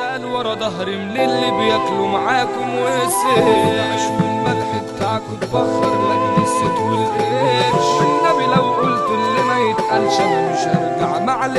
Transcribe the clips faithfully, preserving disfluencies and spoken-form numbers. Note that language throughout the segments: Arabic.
اتقال ورا ظهري من اللي بياكلوا معاكم وسيل العيش والملح بتاعكم اتبخر لاجل الست والقرش والنبي لو قلت اللي ما يتقالش انا مش هرجع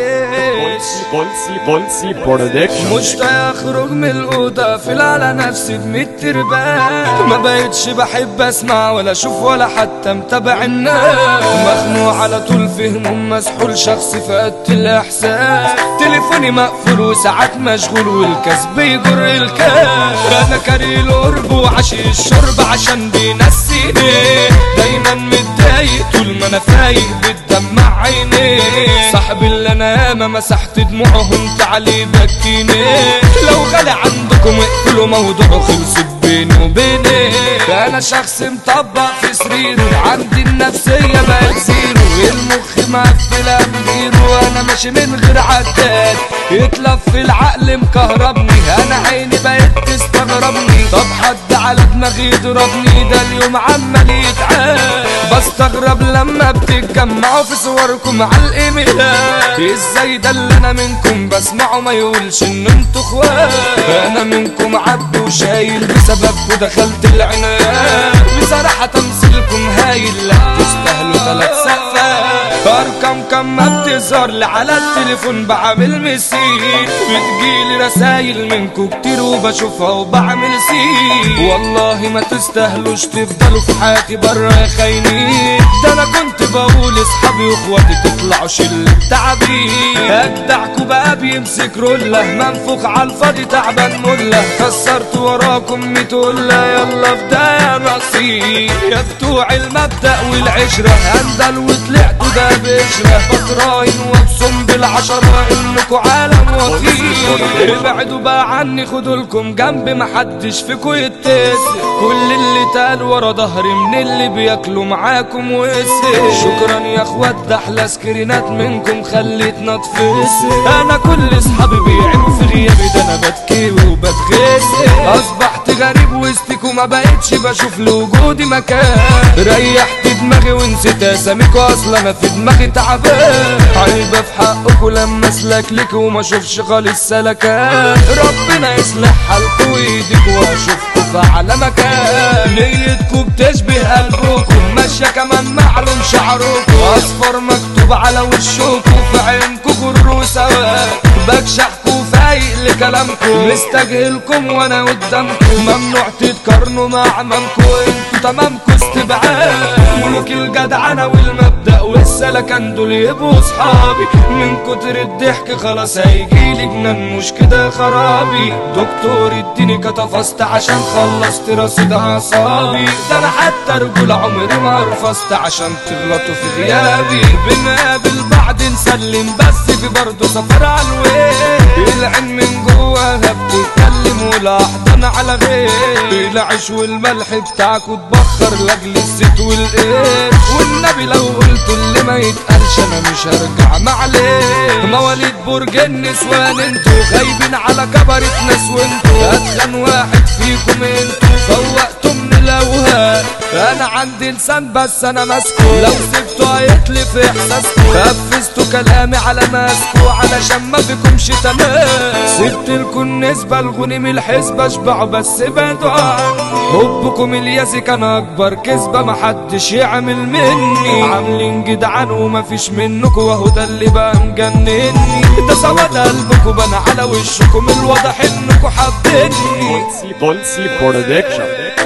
معلش. بولسي بولسي برودكشن. مشتاق اخرج من الاوضه اقفل على نفسي بميت تربان، ما بقتش بحب اسمع ولا اشوف ولا حتى متابع الناس، مخنوق على طول في هموم مسحول شخصي فقدت الاحساس، تليفوني مقفول وساعات مشغول والكاس بيجر الكاس، انا كاري القرب وعشي الشرب عشان بينسيني، دايما متضايق طول ما انا فايق بتدمع عيني، صاحبي اللي انا ياما مسحت دموعه انت عليه بكيني، لو غالي عندكم اقفلوا موضوعه خلصت بيني وبيني، انا شخص مطبق في سريره عندي النفسية بقت زيرو، المخ مقفل اميره وانا ماشي من غير عداد، يتلف في العقل مكهربني انا عيني بقت تستغربني، طب حد على دماغي يضربني ده اليوم عمال يتعاد، بستغرب لما بتتجمعوا في صوركم على الايميلات، ازاي ده اللي انا منكم بسمعه ما يقولش ان انتوا اخوات، انا منكم عبد وشايل بسببكم دخلت العناد، بصراحة تمثيلكم هايل لا تستاهلوا تلات سقفات، ارقام كم ما بتظهر لي على التليفون بعمل مسير، بتجيلي رسايل منكم كتير وبشوفها وبعمل سير، والله ما تستاهلوش تفضلوا في حياتي برا يا خاينين، ده انا كنت بقول اصحابي واخواتي تطلعوا شلة تعابين، اجدعكوا بقى بيمسك رولة منفوخ عالفاضي تعبان ملة، كسرت وراكم ميتولة يلا فدا يا نصيب، يا بتوع المبدأ والعشرة هندل وطلعتوا ده بشرة، بتراهن وابصم بالعشرة انكوا عالم وطير، ابعدوا بقى عني خدولكم جنب محدش فيكوا يتسق، كل اللي تقال ورا ظهري من اللي بياكلوا معاكم وسق، شكرا يا اخوات ده احلى سكرينات منكم خليتنا تفسق، انا كل اصحابي بيعينوا في غيابي ده انا بتكي وبتغسق، اصبحت غريب وسطكوا ما بقتش بشوف لوجودي مكان، ريحت دماغي ونسيت اساميكوا اصلا انا في دماغي تعبان، عيبه في حقكوا لما اسلك لك وما اشوفش خالص سلكان، ربنا يصلح حالكوا وايديكوا واشوفكوا في اعلى مكان، نيتكوا بتشبه قلبكم ماشيه كمان معلوم شعركوا، اصفر مكتوب على وشكوا في عينكوا غر وسواد، بكشحكوا فايق لكلامكم مستجهلكم وانا قدامكم، ممنوع تتقارنوا مع عمامكم انتوا تمامكوا استبعاد، ملوك الجدعنة والمبدأ والسلكان دول يبقوا صحابي، من كتر الضحك خلاص هيجيلي جنان مش كده خرابي، دكتور اديني كتفست عشان خلصت رصيد اعصابي، ده انا حتى رجول عمري ما رفضت عشان تغلطوا في غيابي، بنقابل بعض نسلم بس في برضه سفر على الويل، العين من جواها بتتكلم والاحضان على غير، العيش والملح بتاعكوا اتبخر لاجل الزيت والقرش والنبي لو قلت اللي ما يتقالش انا مش هرجع معلش، مواليد برج النسوان انتوا غايبين على كبرة ناس وانتوا اتخن واحد فيكم انتوا فوقتوا من الاوهام، انا عندي لسان بس انا ماسكه لو سبته هيتلف احساسكوا، نفذتوا كلامي على ماسكه علشان ما فيكمش تمام، سبتلكوا النسبة الغنم الحسبة اشبعوا بس ابعدوا عني، حبكم الياسي كان اكبر كذبة محدش يعمل مني، عاملين جدعان ومفيش منكوا واهو ده اللي بقى مجنني، ده سواد قلبكوا بان على وشكم الواضح انكوا حابيني، بولسي بولسي برودكشن.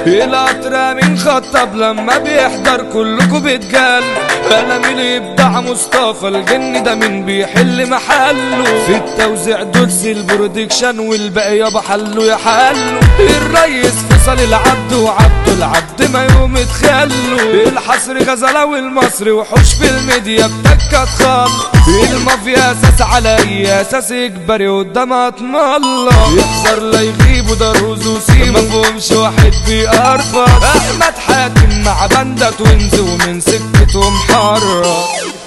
القطر من خطب لما بيحضر كلكوا بيتجل، انا مين يبدع مصطفى الجن ده مين بيحل محله، في التوزيع دولس البرودكشن والباقي يابا حلو يا حلو، الريس فيصل العبد وعبد العبد ما يوم اتخلوا، الحصر غزلاوي المصري وحوش في الميديا بتكة تخلص، المافيا اساس على اي اساس اجباري قدام اطم الله، يخسر لا يغيبوا ده رز وسيم مفهومش واحد بيقرفض، احمد حاتم مع بندة توينز ومن سكتهم حرة.